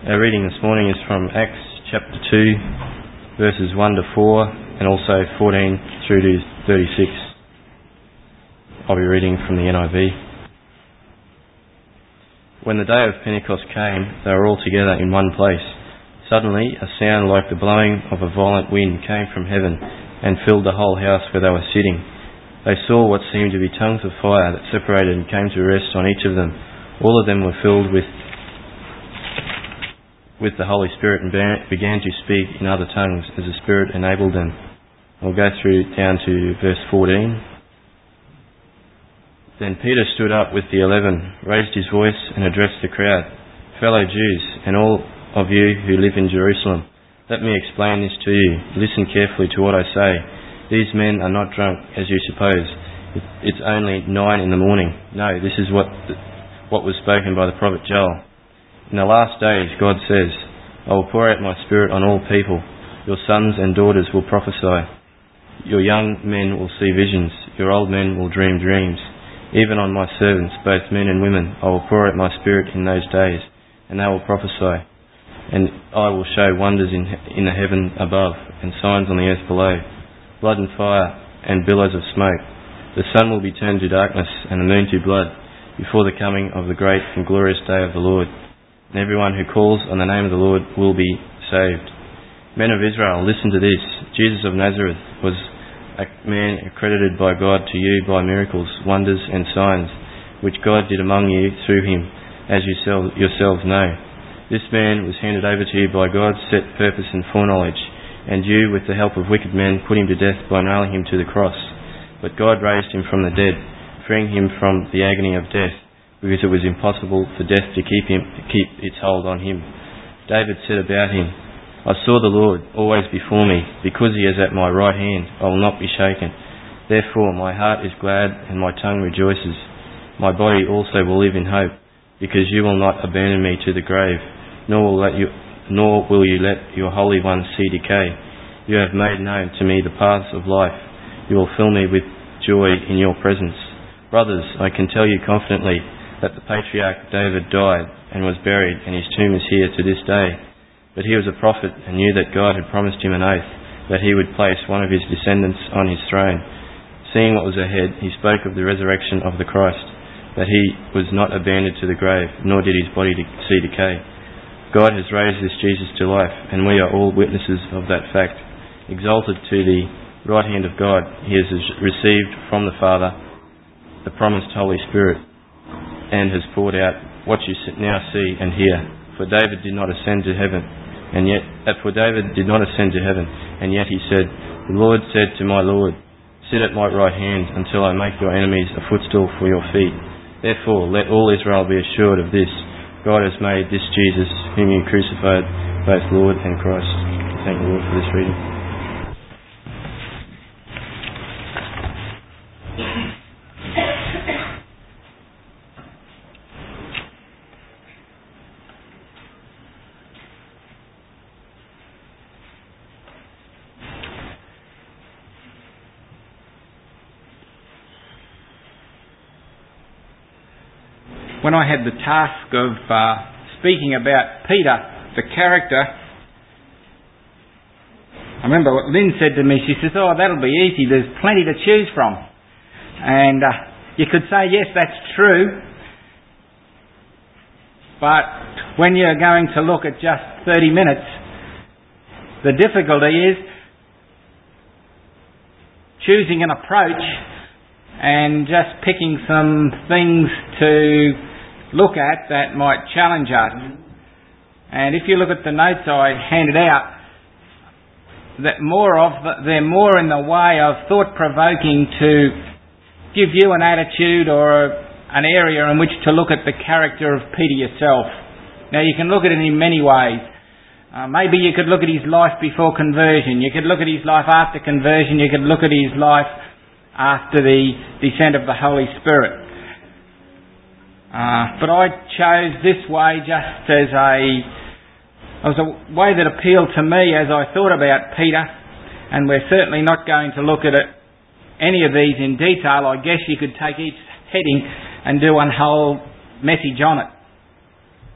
Our reading this morning is from Acts chapter 2, verses 1 to 4, and also 14 through to 36. I'll be reading from the NIV. When the day of Pentecost came, they were all together in one place. Suddenly, a sound like the blowing of a violent wind came from heaven and filled the whole house where they were sitting. They saw what seemed to be tongues of fire that separated and came to rest on each of them. All of them were filled with the Holy Spirit and began to speak in other tongues as the Spirit enabled them. I'll go through down to verse 14. Then Peter stood up with the 11, raised his voice and addressed the crowd. Fellow Jews, and all of you who live in Jerusalem, let me explain this to you. Listen carefully to what I say. These men are not drunk, as you suppose. It's only 9 in the morning. No, this is what was spoken by the prophet Joel. In the last days, God says, I will pour out my Spirit on all people. Your sons and daughters will prophesy. Your young men will see visions. Your old men will dream dreams. Even on my servants, both men and women, I will pour out my Spirit in those days, and they will prophesy. And I will show wonders in the heaven above, and signs on the earth below, blood and fire, and billows of smoke. The sun will be turned to darkness, and the moon to blood, before the coming of the great and glorious day of the Lord. And everyone who calls on the name of the Lord will be saved. Men of Israel, listen to this. Jesus of Nazareth was a man accredited by God to you by miracles, wonders and signs, which God did among you through him, as you yourselves know. This man was handed over to you by God's set purpose and foreknowledge, and you, with the help of wicked men, put him to death by nailing him to the cross. But God raised him from the dead, freeing him from the agony of death, because it was impossible for death to keep its hold on him. David said about him, I saw the Lord always before me. Because he is at my right hand, I will not be shaken. Therefore my heart is glad and my tongue rejoices. My body also will live in hope, because you will not abandon me to the grave, nor will you let your Holy One see decay. You have made known to me the paths of life. You will fill me with joy in your presence. Brothers, I can tell you confidently that the patriarch David died and was buried, and his tomb is here to this day. But he was a prophet and knew that God had promised him an oath that he would place one of his descendants on his throne. Seeing what was ahead, he spoke of the resurrection of the Christ, that he was not abandoned to the grave, nor did his body see decay. God has raised this Jesus to life, and we are all witnesses of that fact. Exalted to the right hand of God, he has received from the Father the promised Holy Spirit, and has poured out what you now see and hear. For David did not ascend to heaven, and yet he said, The Lord said to my Lord, Sit at my right hand until I make your enemies a footstool for your feet. Therefore, let all Israel be assured of this: God has made this Jesus, whom you crucified, both Lord and Christ. Thank the Lord for this reading. When I had the task of speaking about Peter, the character, I remember what Lynn said to me. She says, oh, that'll be easy. There's plenty to choose from. And you could say, yes, that's true. But when you're going to look at just 30 minutes, the difficulty is choosing an approach and just picking some things to look at that might challenge us. And if you look at the notes I handed out, they're more in the way of thought-provoking to give you an attitude or an area in which to look at the character of Peter yourself. Now you can look at it in many ways. Maybe you could look at his life before conversion. You could look at his life after conversion. You could look at his life after the descent of the Holy Spirit. But I chose this way just as a way that appealed to me as I thought about Peter, and we're certainly not going to look at any of these in detail. I guess you could take each heading and do one whole message on it.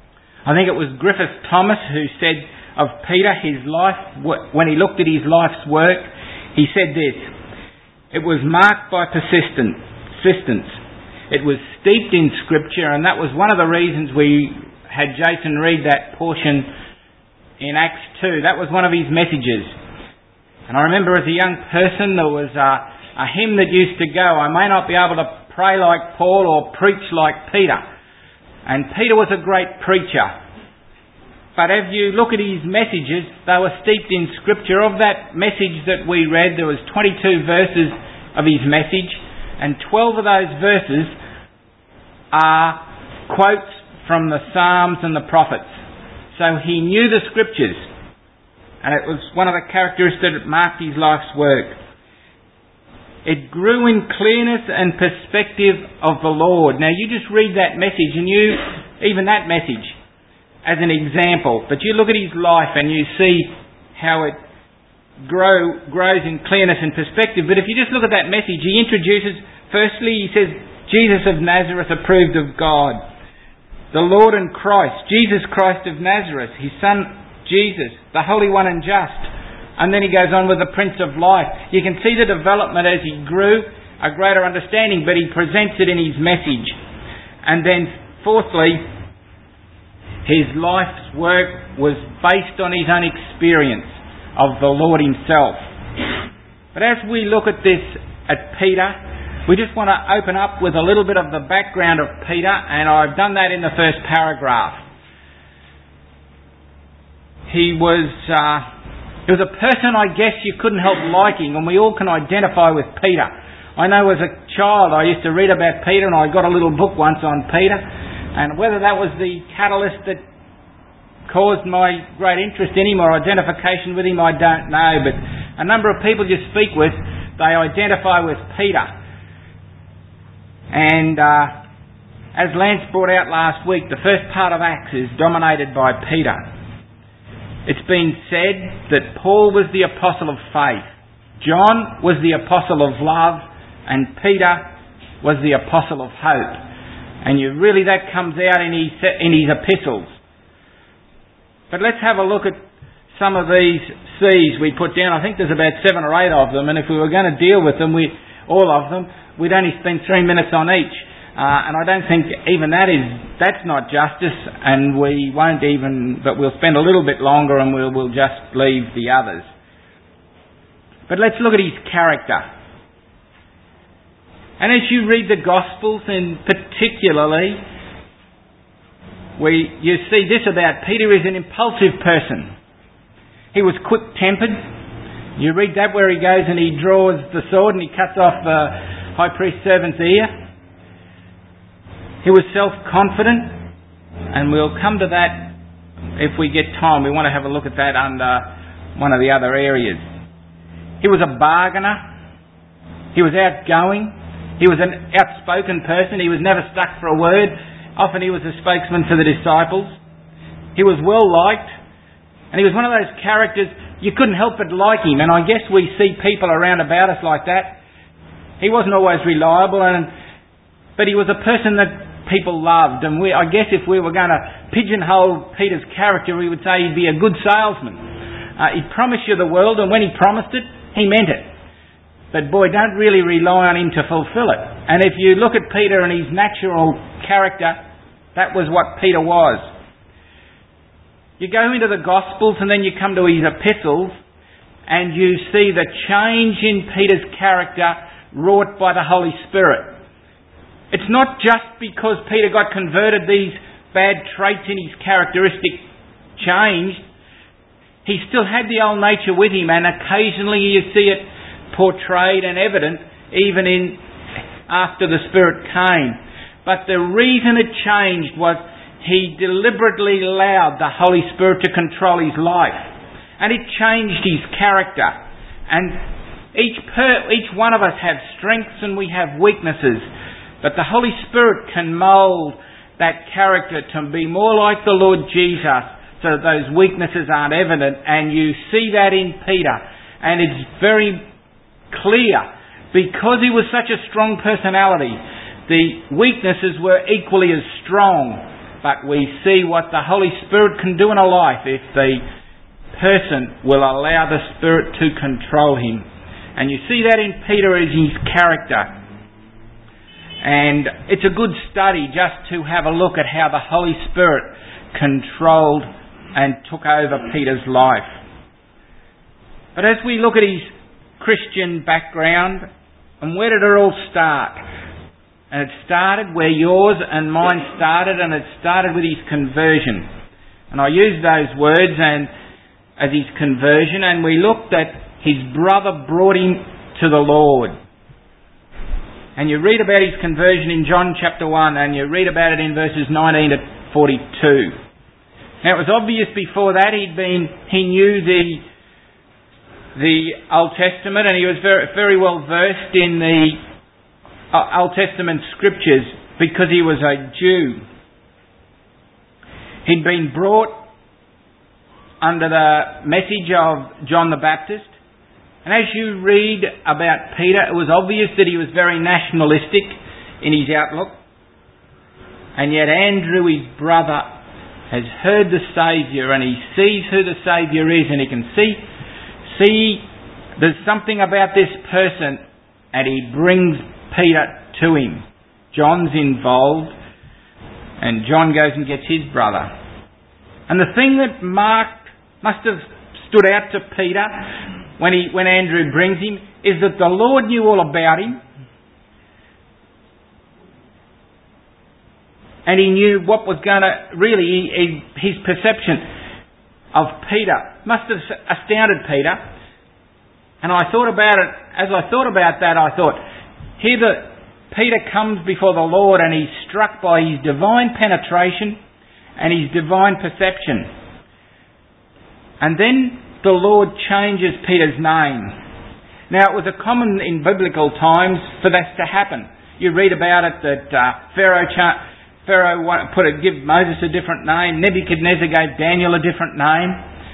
I think it was Griffith Thomas who said of Peter, his life, when he looked at his life's work, he said this: it was marked by persistence. It was steeped in Scripture, and that was one of the reasons we had Jason read that portion in Acts 2. That was one of his messages. And I remember as a young person there was a hymn that used to go, I may not be able to pray like Paul or preach like Peter. And Peter was a great preacher. But if you look at his messages, they were steeped in Scripture. Of that message that we read, there was 22 verses of his message, and 12 of those verses are quotes from the Psalms and the prophets. So he knew the Scriptures, and it was one of the characteristics that marked his life's work. It grew in clearness and perspective of the Lord. Now you just read that message, and even that message as an example, but you look at his life and you see how it grows in clearness and perspective. But if you just look at that message, he introduces, firstly he says, Jesus of Nazareth, approved of God. The Lord and Christ, Jesus Christ of Nazareth, his Son Jesus, the Holy One and Just. And then he goes on with the Prince of Life. You can see the development as he grew, a greater understanding, but he presents it in his message. And then fourthly, his life's work was based on his own experience of the Lord himself. But as we look at this, at Peter, we just want to open up with a little bit of the background of Peter, and I've done that in the first paragraph. He was a person, I guess, you couldn't help liking, and we all can identify with Peter. I know as a child I used to read about Peter, and I got a little book once on Peter, and whether that was the catalyst that caused my great interest in him or identification with him, I don't know. But a number of people you speak with, they identify with Peter. And as Lance brought out last week, the first part of Acts is dominated by Peter. It's been said that Paul was the apostle of faith, John was the apostle of love, and Peter was the apostle of hope. And that comes out in his epistles. But let's have a look at some of these C's we put down. I think there's about 7 or 8 of them, and if we were going to deal with them, all of them, we'd only spend 3 minutes on each. And I don't think even that's not justice, and we won't even, but we'll spend a little bit longer and we'll just leave the others. But let's look at his character. And as you read the Gospels, and particularly, you see this about Peter: is an impulsive person. He was quick-tempered. You read that where he goes and he draws the sword and he cuts off the high priest's servant's ear. He was self-confident, and we'll come to that if we get time. We want to have a look at that under one of the other areas. He was a bargainer. He was outgoing. He was an outspoken person. He was never stuck for a word. Often he was a spokesman for the disciples. He was well liked. And he was one of those characters, you couldn't help but like him. And I guess we see people around about us like that. He wasn't always reliable, but he was a person that people loved. And I guess if we were going to pigeonhole Peter's character, we would say he'd be a good salesman. He'd promise you the world, and when he promised it, he meant it. But boy, don't really rely on him to fulfill it. And if you look at Peter and his natural character, that was what Peter was. You go into the Gospels and then you come to his epistles and you see the change in Peter's character wrought by the Holy Spirit. It's not just because Peter got converted these bad traits in his characteristic changed. He still had the old nature with him, and occasionally you see it portrayed and evident even after the Spirit came. But the reason it changed was he deliberately allowed the Holy Spirit to control his life, and it changed his character. And each one of us have strengths and we have weaknesses, but the Holy Spirit can mould that character to be more like the Lord Jesus, so that those weaknesses aren't evident. And you see that in Peter, and it's very clear, because he was such a strong personality, the weaknesses were equally as strong. but we see what the Holy Spirit can do in a life if the person will allow the Spirit to control him. And you see that in Peter as his character. And it's a good study just to have a look at how the Holy Spirit controlled and took over Peter's life. But as we look at his Christian background, and where did it all start? And it started where yours and mine started, and it started with his conversion. And I use those words as his conversion, and we looked at his brother brought him to the Lord. And you read about his conversion in John chapter 1, and you read about it in verses 19 to 42. Now it was obvious before that he knew the Old Testament, and he was very, very well versed in the Old Testament scriptures because he was a Jew. He'd been brought under the message of John the Baptist. And as you read about Peter, it was obvious that he was very nationalistic in his outlook. And yet Andrew, his brother, has heard the Saviour, and he sees who the Saviour is, and he can see there's something about this person, and he brings Peter to him. John's involved, and John goes and gets his brother. And the thing that must have stood out to Peter when Andrew brings him is that the Lord knew all about him, and he knew what was going to really, his perception of Peter must have astounded Peter. And I thought about it, as I thought about that, I thought, here Peter comes before the Lord and he's struck by his divine penetration and his divine perception. And then the Lord changes Peter's name. Now it was a common in biblical times for that to happen. You read about it that Pharaoh give Moses a different name. Nebuchadnezzar gave Daniel a different name.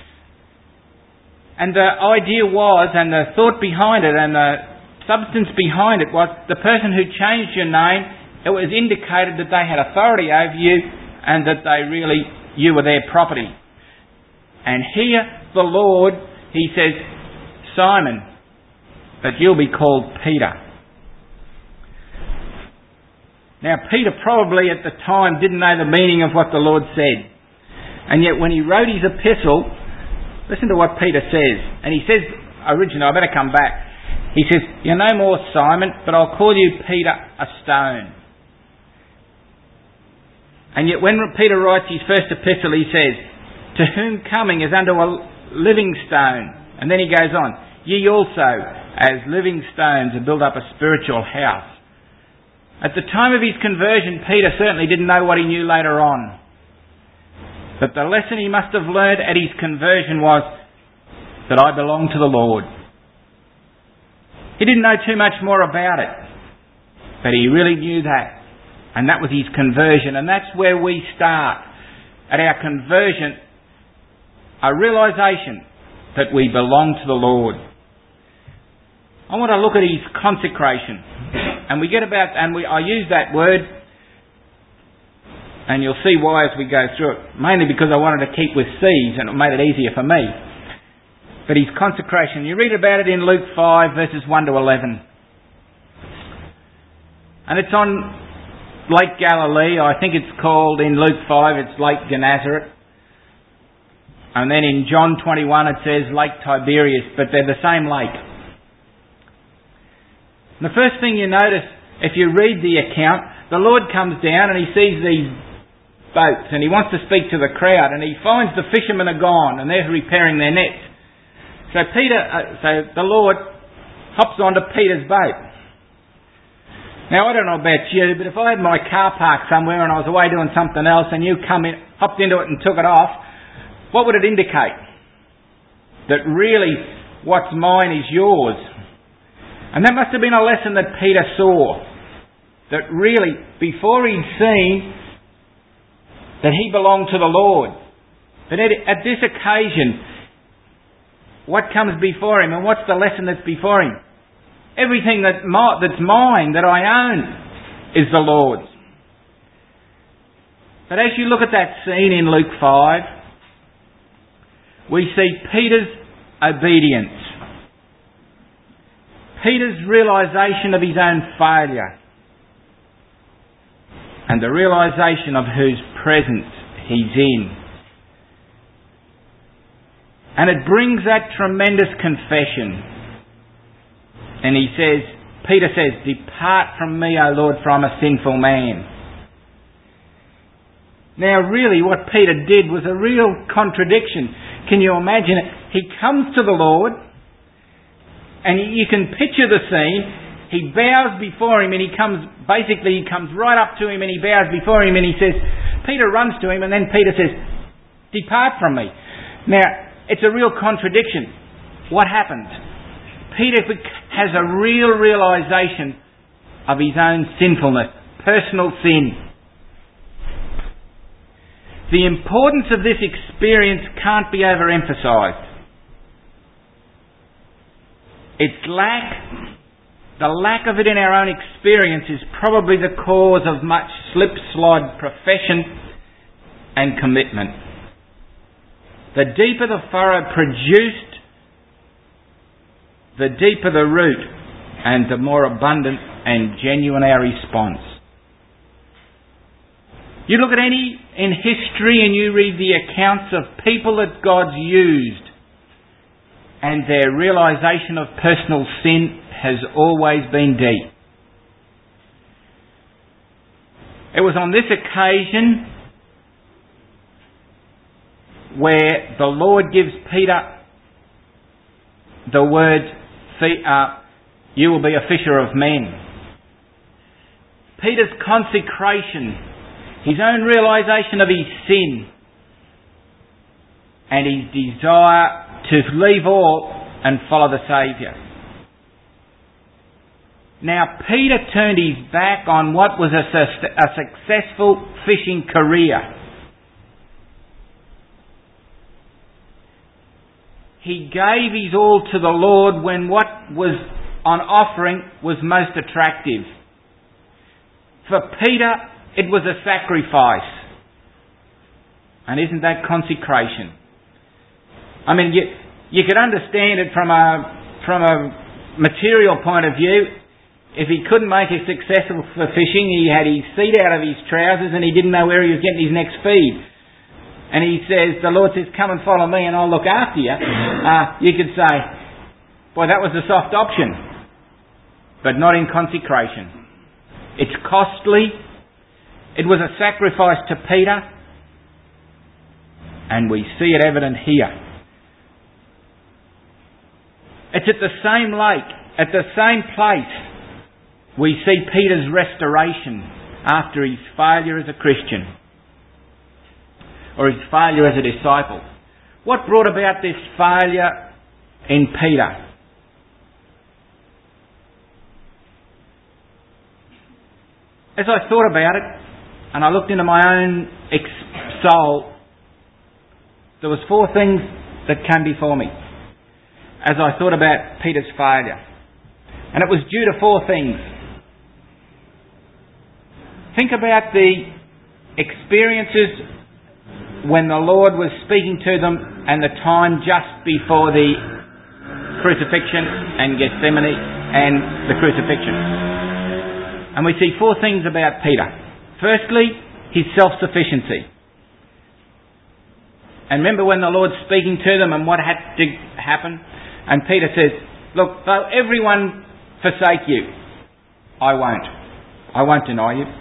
And the idea was, and the thought behind it, and the substance behind it was, the person who changed your name, it was indicated that they had authority over you and that you were their property. And here the Lord, he says, Simon, but you'll be called Peter. Now Peter probably at the time didn't know the meaning of what the Lord said. And yet when he wrote his epistle, listen to what Peter says. And he says, originally, I better come back. He says, you're no more Simon, but I'll call you Peter, a stone. And yet when Peter writes his first epistle, he says, to whom coming is unto a living stone. And then he goes on, ye also, as living stones, are built up a spiritual house. At the time of his conversion, Peter certainly didn't know what he knew later on. But the lesson he must have learned at his conversion was that I belong to the Lord. He didn't know too much more about it, but he really knew that. And that was his conversion. And that's where we start. At our conversion, a realisation that we belong to the Lord. I want to look at his consecration. And I use that word, and you'll see why as we go through it. Mainly because I wanted to keep with C's, and it made it easier for me. But his consecration, you read about it in Luke 5, verses 1 to 11. And it's on Lake Galilee. I think it's called, in Luke 5, it's Lake Gennesaret. And then in John 21 it says Lake Tiberias, but they're the same lake. And the first thing you notice, if you read the account, the Lord comes down and he sees these boats and he wants to speak to the crowd, and he finds the fishermen are gone and they're repairing their nets. So the Lord hops onto Peter's boat. Now I don't know about you, but if I had my car parked somewhere and I was away doing something else and you come in, hopped into it and took it off, what would it indicate? That really what's mine is yours. And that must have been a lesson that Peter saw. That really, before he'd seen that he belonged to the Lord, that at this occasion, what comes before him and what's the lesson that's before him? Everything that's mine, that I own, is the Lord's. But as you look at that scene in Luke 5, we see Peter's obedience. Peter's realisation of his own failure. And the realisation of whose presence he's in. And it brings that tremendous confession. And Peter says, "Depart from me, O Lord, for I'm a sinful man." Now really what Peter did was a real contradiction. Can you imagine it? He comes to the Lord, and you can picture the scene. He bows before him, and he comes right up to him and he bows before him, and he says, Peter runs to him, and then Peter says, "Depart from me." Now, it's a real contradiction. What happens? Peter has a real realisation of his own sinfulness, personal sin. The importance of this experience can't be overemphasised. The lack of it in our own experience is probably the cause of much slip-slide profession and commitment. The deeper the furrow produced, the deeper the root and the more abundant and genuine our response. You look at in history and you read the accounts of people that God's used, and their realisation of personal sin has always been deep. It was on this occasion where the Lord gives Peter the words, "You will be a fisher of men." Peter's consecration, his own realisation of his sin, and his desire to leave all and follow the Saviour. Now, Peter turned his back on what was a successful fishing career. He gave his all to the Lord when what was on offering was most attractive. For Peter, it was a sacrifice. And isn't that consecration? I mean, you could understand it from a material point of view. If he couldn't make a success for fishing, he had his feet out of his trousers and he didn't know where he was getting his next feed. And he says, the Lord says, "Come and follow me and I'll look after you." You could say, boy, that was a soft option. But not in consecration. It's costly. It was a sacrifice to Peter. And we see it evident here. It's at the same lake, at the same place, we see Peter's restoration after his failure as a Christian, or his failure as a disciple. What brought about this failure in Peter? As I thought about it, and I looked into my own soul, there was 4 things that came before me as I thought about Peter's failure. And it was due to 4 things. Think about the experiences when the Lord was speaking to them and the time just before the crucifixion and Gethsemane and the crucifixion. And we see 4 things about Peter. Firstly, his self-sufficiency. And remember when the Lord's speaking to them and what had to happen? And Peter says, "Look, though everyone forsake you, I won't. I won't deny you."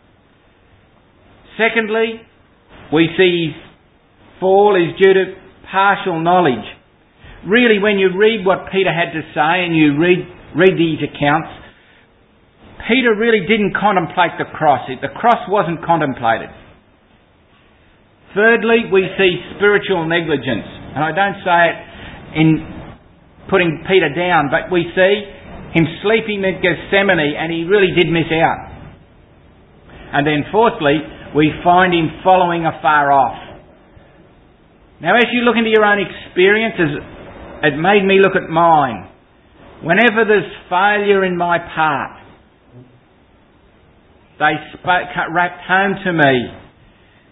Secondly, we see his fall is due to partial knowledge. Really, when you read what Peter had to say and you read these accounts, Peter really didn't contemplate the cross. The cross wasn't contemplated. Thirdly, we see spiritual negligence. And I don't say it in putting Peter down, but we see him sleeping at Gethsemane and he really did miss out. And then fourthly, we find him following afar off. Now as you look into your own experiences, it made me look at mine. Whenever there's failure in my part, they rapped home to me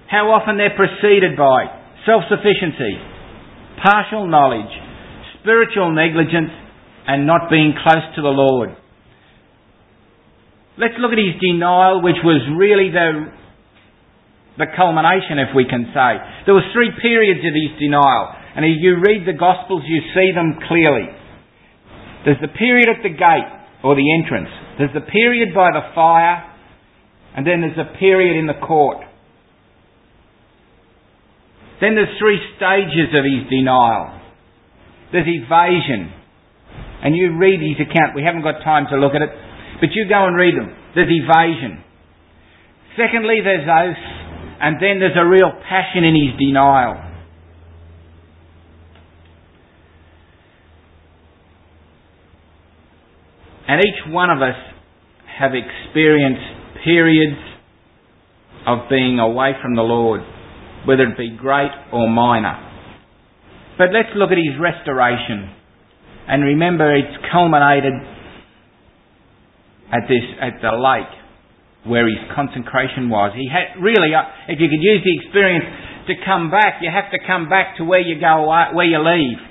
how often they're preceded by self-sufficiency, partial knowledge, spiritual negligence, and not being close to the Lord. Let's look at his denial, which was really the culmination, if we can say. There was 3 periods of his denial, and if you read the Gospels, you see them clearly. There's the period at the gate, or the entrance. There's the period by the fire, and then there's a period in the court. Then there's 3 stages of his denial. There's evasion. And you read his account. We haven't got time to look at it, but you go and read them. There's evasion. Secondly, there's oath. And then there's a real passion in his denial. And each one of us have experienced periods of being away from the Lord, whether it be great or minor. But let's look at his restoration. And remember, it's culminated at the lake where his consecration was. He had really, if you could use the experience to come back, you have to come back to where you go, where you leave.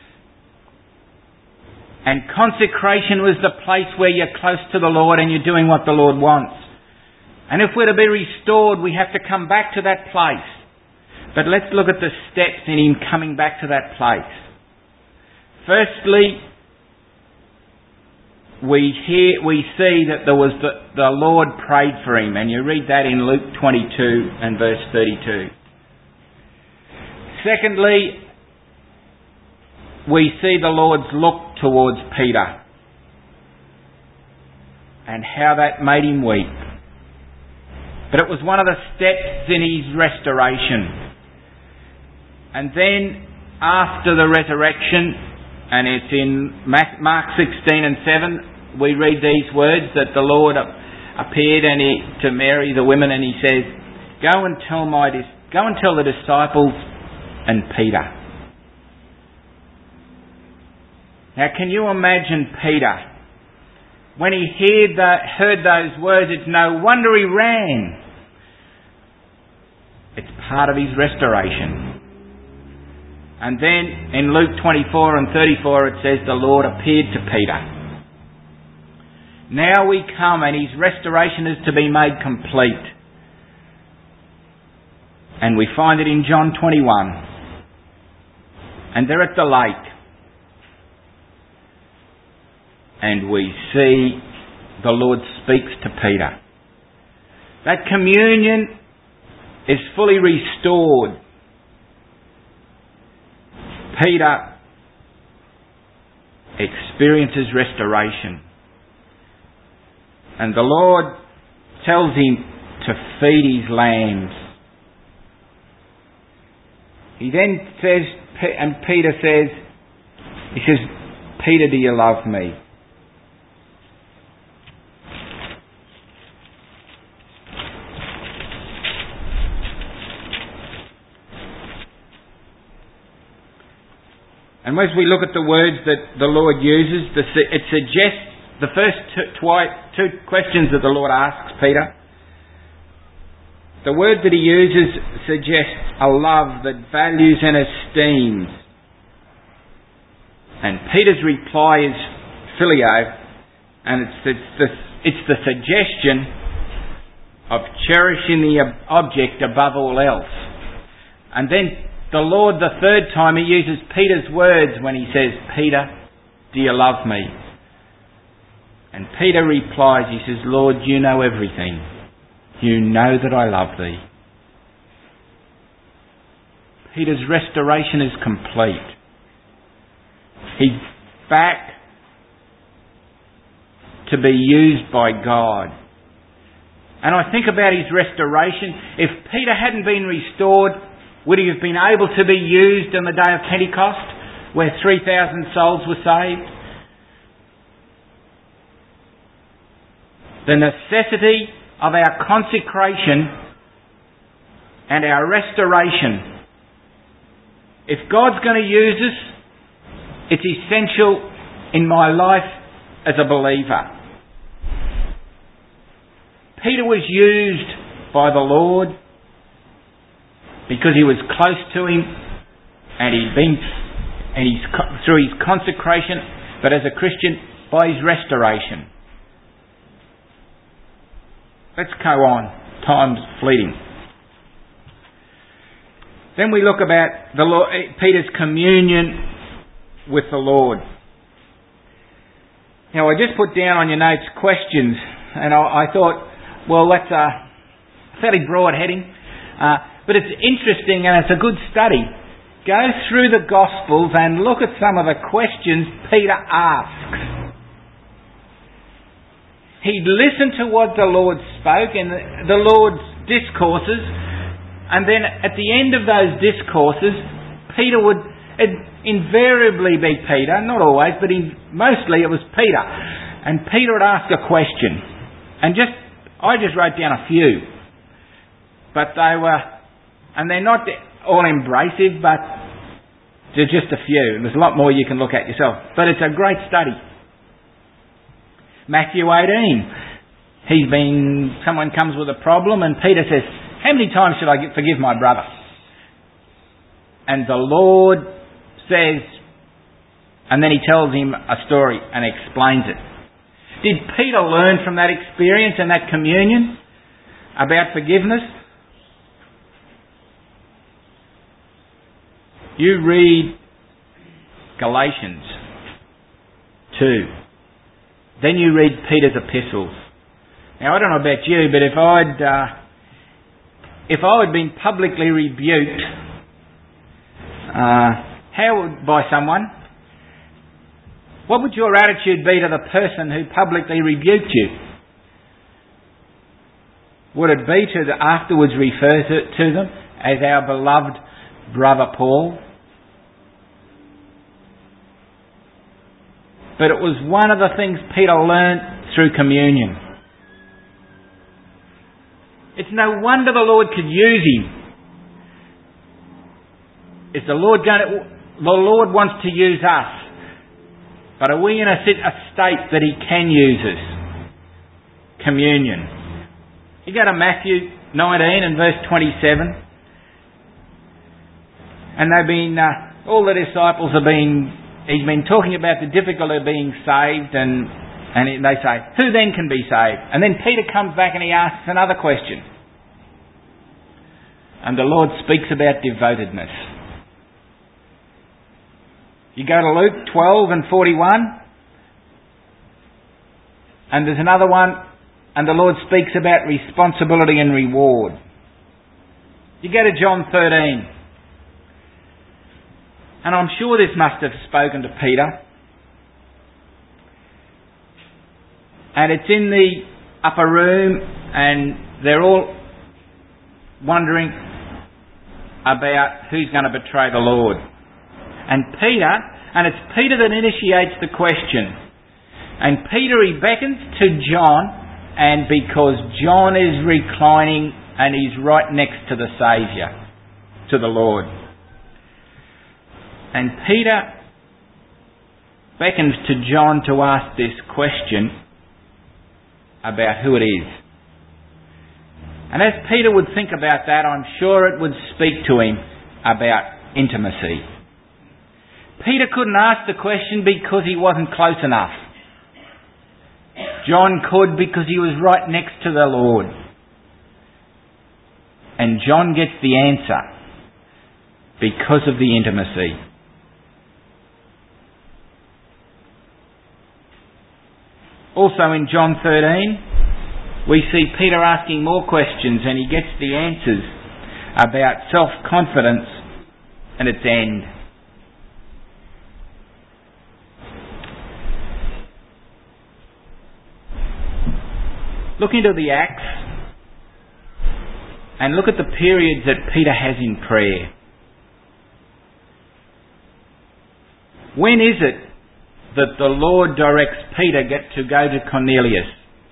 And consecration was the place where you're close to the Lord and you're doing what the Lord wants. And if we're to be restored, we have to come back to that place. But let's look at the steps in him coming back to that place. Firstly, we see that there was the Lord prayed for him, and you read that in Luke 22 and verse 32. Secondly, we see the Lord's look towards Peter and how that made him weep. But it was one of the steps in his restoration. And then after the resurrection, and it's in Mark 16 and 7, we read these words that the Lord appeared to Mary, the women, and he says, Go and tell the disciples and Peter. Now, can you imagine Peter? When he heard those words, it's no wonder he ran. It's part of his restoration. And then in Luke 24 and 34 it says the Lord appeared to Peter. Now we come and his restoration is to be made complete. And we find it in John 21. And they're at the lake. And we see the Lord speaks to Peter. That communion is fully restored. Peter experiences restoration. And the Lord tells him to feed his lambs. He then says, and Peter says, Peter, do you love me? And as we look at the words that the Lord uses, it suggests the first two questions that the Lord asks Peter. The word that he uses suggests a love that values and esteems. And Peter's reply is phileo, and it's the suggestion of cherishing the object above all else. And then the Lord, the third time, he uses Peter's words when he says, Peter, do you love me? And Peter replies, he says, Lord, you know everything. You know that I love thee. Peter's restoration is complete. He's back to be used by God. And I think about his restoration. If Peter hadn't been restored, would he have been able to be used on the day of Pentecost, where 3,000 souls were saved? The necessity of our consecration and our restoration. If God's going to use us, it's essential in my life as a believer. Peter was used by the Lord because he was close to him and through his consecration, but as a Christian, by his restoration. Let's go on. Time's fleeting. Then we look about Peter's communion with the Lord. Now, I just put down on your notes questions, and I thought, well, that's a fairly broad heading, but it's interesting and it's a good study. Go through the Gospels and look at some of the questions Peter asks. He'd listen to what the Lord spoke in the Lord's discourses, and then at the end of those discourses, Peter would invariably be Peter, not always, but mostly it was Peter. And Peter would ask a question. And I just wrote down a few. But they're not all embracive, but there's just a few. There's a lot more you can look at yourself. But it's a great study. Matthew 18. Someone comes with a problem and Peter says, how many times should I forgive my brother? And the Lord says, and then he tells him a story and explains it. Did Peter learn from that experience and that communion about forgiveness? You read Galatians 2. Then you read Peter's epistles. Now, I don't know about you, but if I had been publicly rebuked by someone, what would your attitude be to the person who publicly rebuked you? Would it be to afterwards refer to them as our beloved brother Paul? But it was one of the things Peter learnt through communion. It's no wonder the Lord could use him. The Lord wants to use us. But are we in a state that he can use us? Communion. You go to Matthew 19 and verse 27. And all the disciples he's been talking about the difficulty of being saved, and they say, who then can be saved? And then Peter comes back and he asks another question. And the Lord speaks about devotedness. You go to Luke 12 and 41, and there's another one, and the Lord speaks about responsibility and reward. You go to John 13, and I'm sure this must have spoken to Peter. And it's in the upper room, and they're all wondering about who's going to betray the Lord. And it's Peter that initiates the question. And Peter, he beckons to John, and because John is reclining and he's right next to the Saviour, to the Lord. And Peter beckons to John to ask this question about who it is. And as Peter would think about that, I'm sure it would speak to him about intimacy. Peter couldn't ask the question because he wasn't close enough. John could because he was right next to the Lord. And John gets the answer because of the intimacy. Also in John 13, we see Peter asking more questions, and he gets the answers about self-confidence and its end. Look into the Acts and look at the periods that Peter has in prayer. When is it that the Lord directs Peter to go to Cornelius?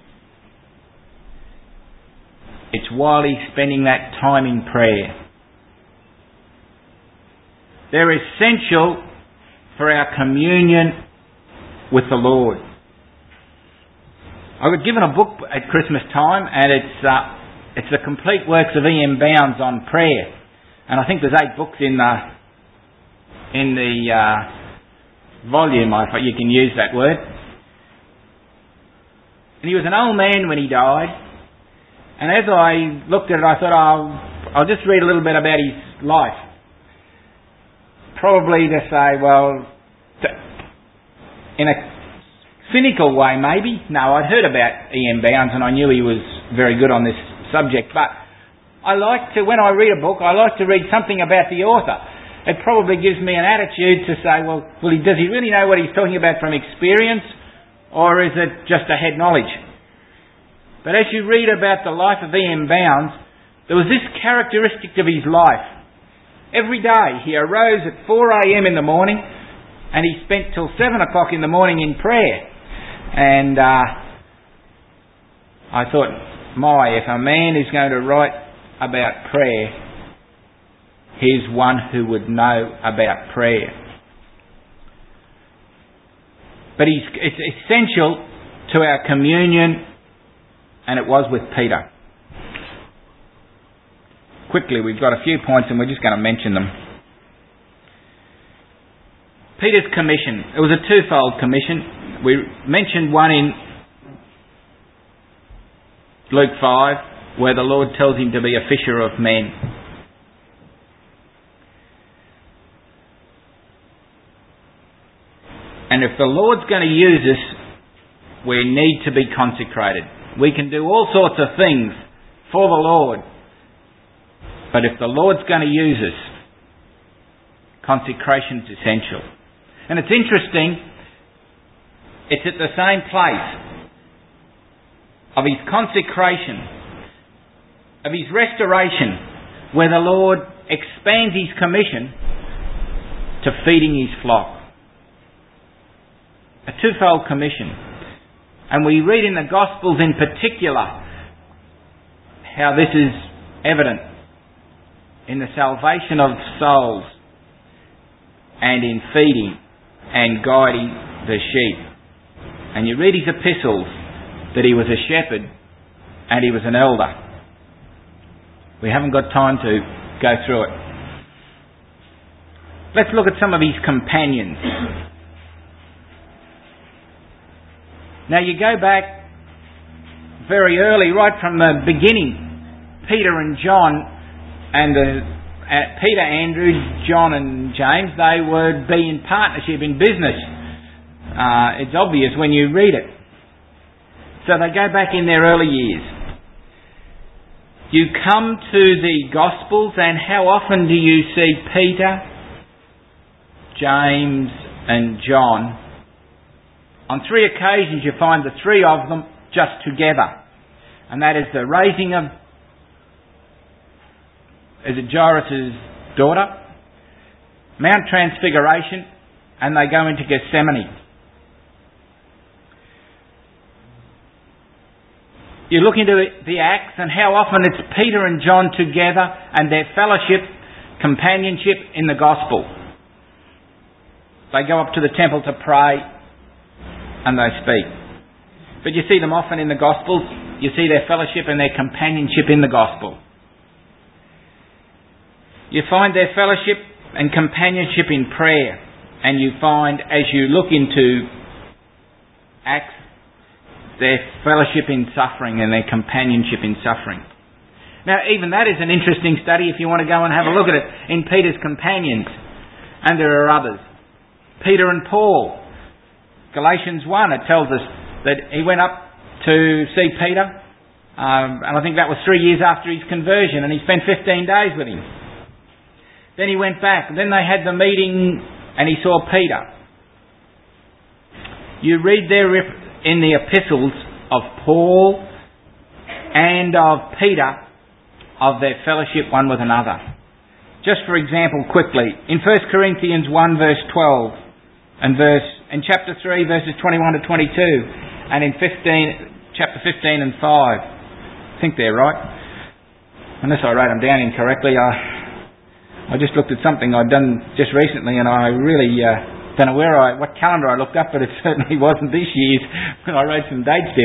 It's while he's spending that time in prayer. They're essential for our communion with the Lord. I was given a book at Christmas time, and it's the complete works of E.M. Bounds on prayer. And I think there's 8 books in the volume, if you can use that word. And he was an old man when he died. And as I looked at it, I thought, I'll just read a little bit about his life. Probably to say, well, in a cynical way maybe. No, I'd heard about E.M. Bounds and I knew he was very good on this subject. But when I read a book, I like to read something about the author. It probably gives me an attitude to say, well, does he really know what he's talking about from experience? Or is it just a head knowledge? But as you read about the life of E.M. Bounds, there was this characteristic of his life. Every day he arose at 4 a.m. in the morning and he spent till 7 o'clock in the morning in prayer. And I thought, if a man is going to write about prayer, here's one who would know about prayer. But it's essential to our communion, and it was with Peter. Quickly, we've got a few points and we're just going to mention them. Peter's commission. It was a twofold commission. We mentioned one in Luke 5, where the Lord tells him to be a fisher of men. And if the Lord's going to use us, we need to be consecrated. We can do all sorts of things for the Lord. But if the Lord's going to use us, consecration's essential. And it's interesting, it's at the same place of his consecration, of his restoration, where the Lord expands his commission to feeding his flock. A twofold commission. And we read in the Gospels in particular how this is evident in the salvation of souls and in feeding and guiding the sheep. And you read his epistles that he was a shepherd and he was an elder. We haven't got time to go through it. Let's look at some of his companions. Now you go back very early, right from the beginning. Peter and John and Peter, Andrew, John and James, they would be in partnership in business. It's obvious when you read it. So they go back in their early years. You come to the Gospels and how often do you see Peter, James and John? On 3 occasions you find the 3 of them just together. And that is the raising of Jairus' daughter, Mount Transfiguration, and they go into Gethsemane. You look into the Acts and how often it's Peter and John together and their fellowship, companionship in the gospel. They go up to the temple to pray and they speak. But you see them often in the Gospels. You see their fellowship and their companionship in the gospel. You find their fellowship and companionship in prayer. And you find, as you look into Acts, their fellowship in suffering and their companionship in suffering. Now, even that is an interesting study if you want to go and have a look at it in Peter's companions. And there are others. Peter and Paul. Galatians 1, it tells us that he went up to see Peter, and I think that was 3 years after his conversion, and he spent 15 days with him. Then he went back, and then they had the meeting, and he saw Peter. You read there in the epistles of Paul and of Peter, of their fellowship one with another. Just for example, quickly, in 1 Corinthians 1 verse 12, and in chapter 3 verses 21 to 22, and in chapter 15 and 5. I think they're right. Unless I wrote them down incorrectly. I just looked at something I'd done just recently and I really don't know what calendar I looked up, but it certainly wasn't this year's when I wrote some dates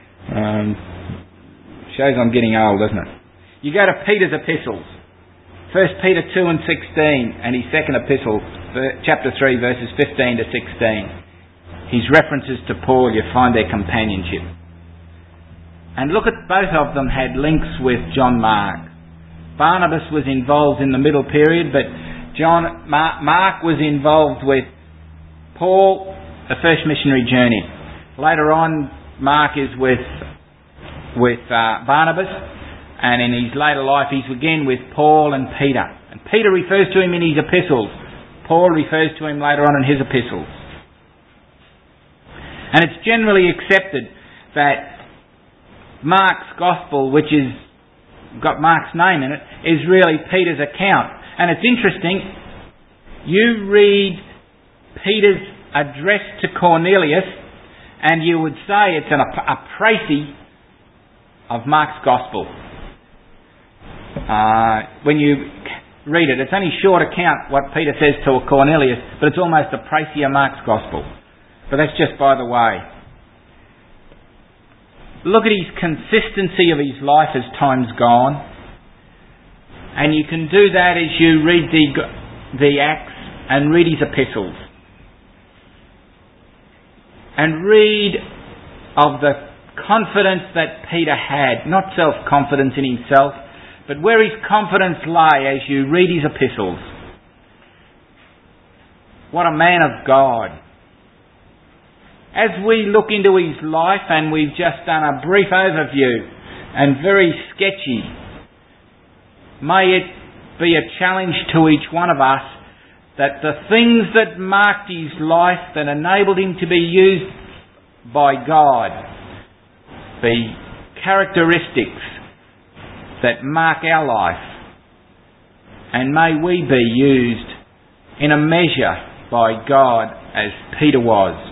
down. Shows I'm getting old, doesn't it? You go to Peter's epistles. 1 Peter 2 and 16 and his second epistle, chapter 3, verses 15 to 16. His references to Paul, you find their companionship. And look at both of them had links with John Mark. Barnabas was involved in the middle period, but Mark was involved with Paul, the first missionary journey. Later on, Mark is with Barnabas, and in his later life he's again with Paul and Peter. And Peter refers to him in his epistles. Paul refers to him later on in his epistles. And it's generally accepted that Mark's Gospel, which is got Mark's name in it, is really Peter's account. And it's interesting, you read Peter's address to Cornelius and you would say it's a précis of Mark's Gospel. When you read it, it's only a short account what Peter says to Cornelius, but it's almost a précis of Mark's Gospel. But that's just by the way. Look at his consistency of his life as time's gone. And you can do that as you read the Acts and read his epistles. And read of the confidence that Peter had. Not self-confidence in himself, but where his confidence lay as you read his epistles. What a man of God. As we look into his life, and we've just done a brief overview and very sketchy, may it be a challenge to each one of us that the things that marked his life, that enabled him to be used by God, be characteristics that mark our life, and may we be used in a measure by God as Peter was.